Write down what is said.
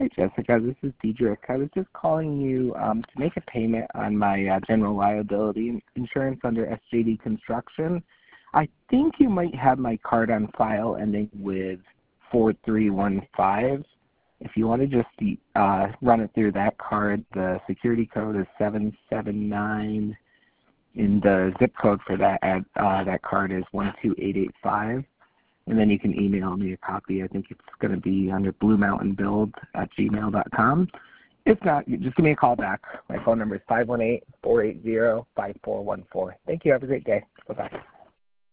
Hey Jessica, this is Diedrich. I was just calling you to make a payment on my general liability insurance under SJD Construction. I think you might have my card on file ending with 4315. If you want to just run it through that card, the security code is 779, and the zip code for that card is 12885. And then you can email me a copy. I think it's going to be under bluemountainbuild@gmail.com. If not, just give me a call back. My phone number is 518-480-5414. Thank you. Have a great day. Bye-bye.